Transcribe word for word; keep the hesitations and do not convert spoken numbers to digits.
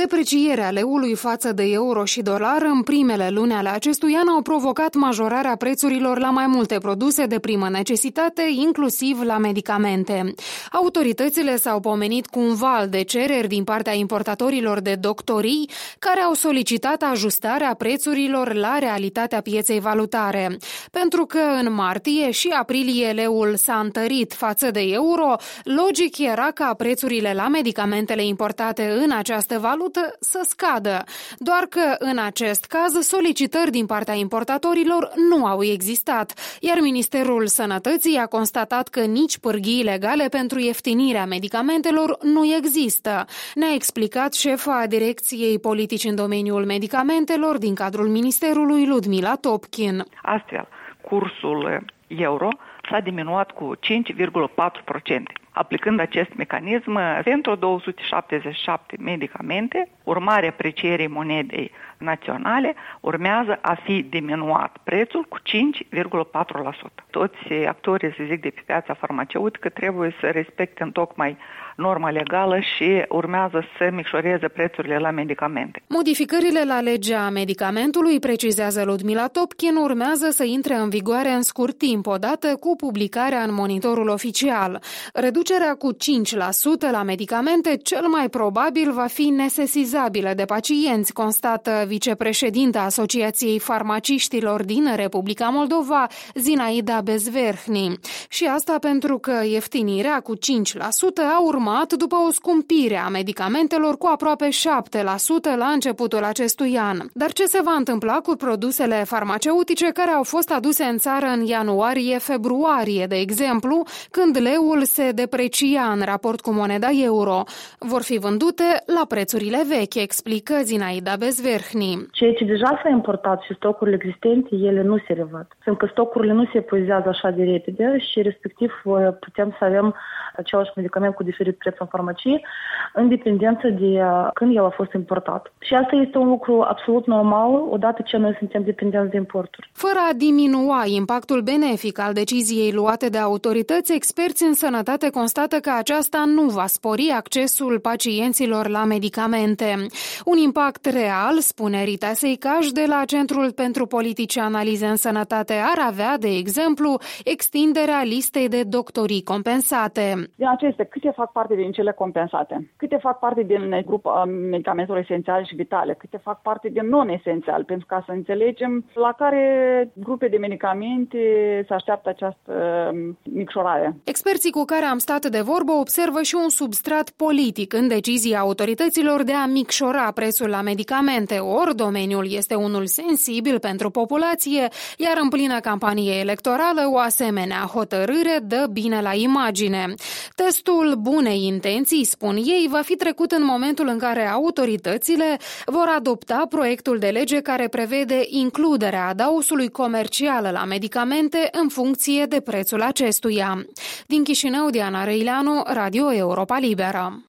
Deprecierea leului față de euro și dolar în primele luni ale acestui an au provocat majorarea prețurilor la mai multe produse de primă necesitate, inclusiv la medicamente. Autoritățile s-au pomenit cu un val de cereri din partea importatorilor de doctorii care au solicitat ajustarea prețurilor la realitatea pieței valutare. Pentru că în martie și aprilie leul s-a întărit față de euro, logic era ca prețurile la medicamentele importate în această valută să scadă. Doar că în acest caz solicitări din partea importatorilor nu au existat, iar Ministerul Sănătății a constatat că nici pârghii legale pentru ieftinirea medicamentelor nu există. Ne-a explicat șefa Direcției Politici în domeniul medicamentelor din cadrul Ministerului, Ludmila Topkin. Astfel, cursul euro s-a diminuat cu cinci virgulă patru la sută. Aplicând acest mecanism, pentru două sute șaptezeci și șapte medicamente, urmarea aprecierii monedei naționale, urmează a fi diminuat prețul cu cinci virgulă patru la sută. Toți actorii, să zic, de pe piața farmaceutică trebuie să respecte întocmai norma legală și urmează să micșoreze prețurile la medicamente. Modificările la legea medicamentului, precizează Ludmila Topkin, urmează să intre în vigoare în scurt timp, odată cu publicarea în monitorul oficial. Reducerea cu cinci la sută la medicamente cel mai probabil va fi nesesizabilă de pacienți, constată vicepreședinta Asociației Farmaciștilor din Republica Moldova, Zinaida Bezverhni. Și asta pentru că ieftinirea cu cinci la sută a urmat după o scumpire a medicamentelor cu aproape șapte la sută la începutul acestui an. Dar ce se va întâmpla cu produsele farmaceutice care au fost aduse în țară în ianuarie-februarie, de exemplu, când leul se deprecia în raport cu moneda euro? Vor fi vândute la prețurile vechi, explică Zinaida Bezverhni. Ceea ce deja s-a importat și stocurile existente, ele nu se revăd. Pentru că stocurile nu se epuizează așa de repede și respectiv putem să avem același medicament cu diferit preț în farmacie, în dependență de când el a fost importat. Și asta este un lucru absolut normal, odată ce noi suntem dependenți de importuri. Fără a diminua impactul benefic al deciziei luate de autorități, experți în sănătate constată că aceasta nu va spori accesul pacienților la medicamente. Un impact real, spune Rita Seicaș de la Centrul pentru Politici Analize în Sănătate, ar avea, de exemplu, extinderea listei de doctorii compensate. Din acestea, câte fac parte din cele compensate? Câte fac parte din grupul medicamentelor esențiale și vitale? Câte fac parte din non-esențial? Pentru ca să înțelegem la care grupe de medicamente se așteaptă această micșorare. Experții cu care am stat de vorbă observă și un substrat politic în decizia autorităților de a micșora prețul la medicamente, ori domeniul este unul sensibil pentru populație, iar în plină campanie electorală o asemenea hotărâre dă bine la imagine. Testul bunei intenții, spun ei, va fi trecut în momentul în care autoritățile vor adopta proiectul de lege care prevede includerea adaosului comercial la medicamente în funcție de prețul acestuia. Din Chișinău, Diana Răileanu, Radio Europa Liberă.